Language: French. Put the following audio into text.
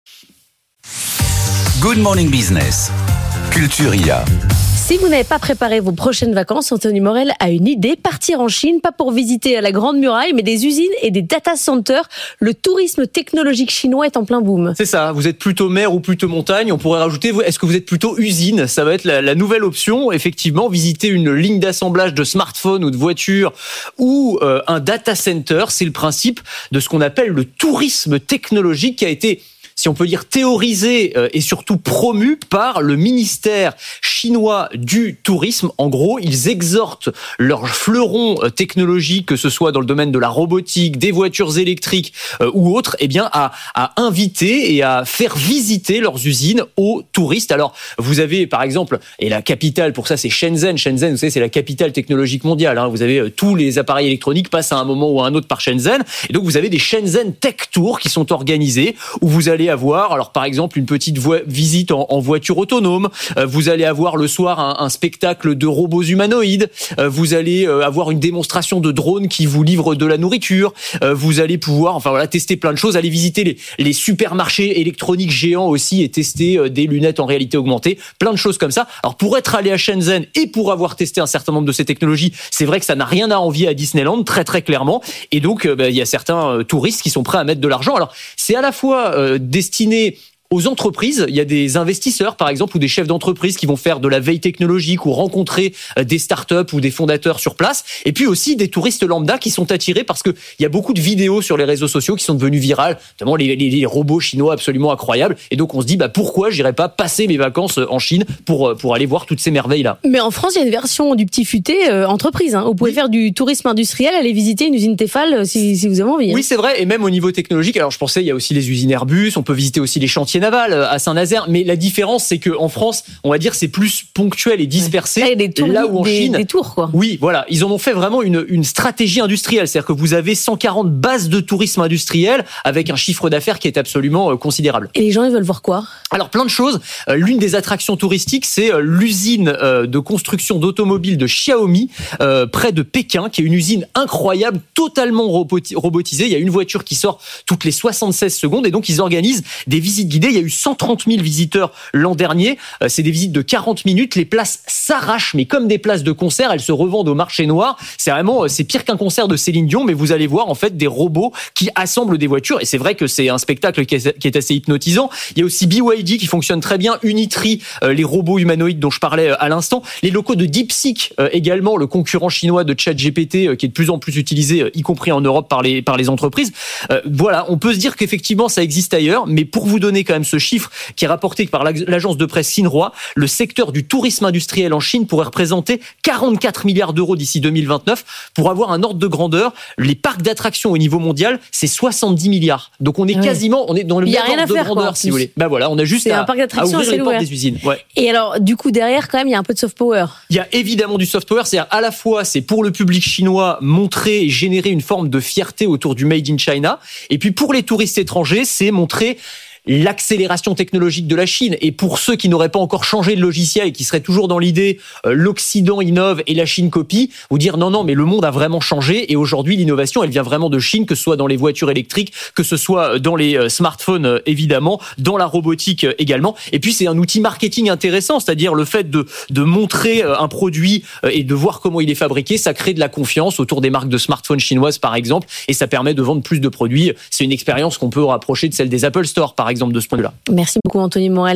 Good Morning Business, Culture IA. Si vous n'avez pas préparé vos prochaines vacances, Anthony Morel a une idée, partir en Chine, pas pour visiter la Grande Muraille, mais des usines et des data centers. Le tourisme technologique chinois est en plein boom. C'est ça, vous êtes plutôt mer ou plutôt montagne, on pourrait rajouter, est-ce que vous êtes plutôt usine ? Ça va être la nouvelle option, effectivement, visiter une ligne d'assemblage de smartphones ou de voitures ou un data center, c'est le principe de ce qu'on appelle le tourisme technologique qui a été, si on peut dire, théorisé et surtout promu par le ministère chinois du tourisme. En gros, ils exhortent leurs fleurons technologiques, que ce soit dans le domaine de la robotique, des voitures électriques ou autres, à inviter et à faire visiter leurs usines aux touristes. Alors, vous avez par exemple, et la capitale pour ça, c'est Shenzhen. Shenzhen, vous savez, c'est la capitale technologique mondiale. Vous avez tous les appareils électroniques passent à un moment ou à un autre par Shenzhen. Et donc, vous avez des Shenzhen Tech Tours qui sont organisés où vous allez avoir, alors par exemple, une petite visite en voiture autonome. Vous allez avoir le soir un spectacle de robots humanoïdes. Vous allez avoir une démonstration de drones qui vous livrent de la nourriture. Vous allez pouvoir, tester plein de choses. Aller visiter les supermarchés électroniques géants aussi et tester des lunettes en réalité augmentée. Plein de choses comme ça. Alors pour être allé à Shenzhen et pour avoir testé un certain nombre de ces technologies, c'est vrai que ça n'a rien à envier à Disneyland, très très clairement. Et donc il y a certains touristes qui sont prêts à mettre de l'argent. Alors c'est à la fois destiné aux entreprises, il y a des investisseurs par exemple ou des chefs d'entreprise qui vont faire de la veille technologique ou rencontrer des startups ou des fondateurs sur place, et puis aussi des touristes lambda qui sont attirés parce que il y a beaucoup de vidéos sur les réseaux sociaux qui sont devenues virales, notamment les robots chinois absolument incroyables, et donc on se dit pourquoi j'irais pas passer mes vacances en Chine pour aller voir toutes ces merveilles là. Mais en France, il y a une version du petit futé entreprise. Vous pouvez faire du tourisme industriel, aller visiter une usine Tefal si vous avez envie. Oui, c'est vrai, et même au niveau technologique. Alors je pensais, il y a aussi les usines Airbus, on peut visiter aussi les chantiers navals à Saint-Nazaire, mais la différence c'est que en France, on va dire c'est plus ponctuel et dispersé. Là où en Chine, des tours quoi. Oui, voilà, ils en ont fait vraiment une stratégie industrielle, c'est-à-dire que vous avez 140 bases de tourisme industriel avec un chiffre d'affaires qui est absolument considérable. Et les gens ils veulent voir quoi ? Alors plein de choses. L'une des attractions touristiques, c'est l'usine de construction d'automobiles de Xiaomi près de Pékin, qui est une usine incroyable, totalement robotisée. Il y a une voiture qui sort toutes les 76 secondes et donc ils organisent des visites guidées. Il y a eu 130 000 visiteurs l'an dernier. C'est des visites de 40 minutes. Les places s'arrachent, mais comme des places de concert, elles se revendent au marché noir. C'est pire qu'un concert de Céline Dion, mais vous allez voir en fait des robots qui assemblent des voitures. Et c'est vrai que c'est un spectacle qui est assez hypnotisant. Il y a aussi BYD qui fonctionne très bien, Unitree, les robots humanoïdes dont je parlais à l'instant, les locaux de DeepSeek également, le concurrent chinois de ChatGPT qui est de plus en plus utilisé, y compris en Europe par les entreprises. Voilà, on peut se dire qu'effectivement ça existe ailleurs, mais pour vous donner quand même ce chiffre qui est rapporté par l'agence de presse Xinhua, le secteur du tourisme industriel en Chine pourrait représenter 44 milliards d'euros d'ici 2029. Pour avoir un ordre de grandeur, les parcs d'attractions au niveau mondial, c'est 70 milliards. Donc on est quasiment, on est dans le même ordre de grandeur, si vous voulez. Voilà, on a juste à ouvrir les portes des usines. Ouais. Et alors, du coup, derrière, quand même, il y a un peu de soft power. Il y a évidemment du soft power, c'est-à-dire à la fois, c'est pour le public chinois montrer et générer une forme de fierté autour du Made in China, et puis pour les touristes étrangers, c'est montrer l'accélération technologique de la Chine. Et pour ceux qui n'auraient pas encore changé de logiciel et qui seraient toujours dans l'idée l'Occident innove et la Chine copie, vous dire non, mais le monde a vraiment changé et aujourd'hui l'innovation elle vient vraiment de Chine, que ce soit dans les voitures électriques, que ce soit dans les smartphones évidemment, dans la robotique également. Et puis c'est un outil marketing intéressant, c'est-à-dire le fait de montrer un produit et de voir comment il est fabriqué, ça crée de la confiance autour des marques de smartphones chinoises par exemple, et ça permet de vendre plus de produits. C'est une expérience qu'on peut rapprocher de celle des Apple Store par exemple de ce point de vue-là. Merci beaucoup Anthony Morel.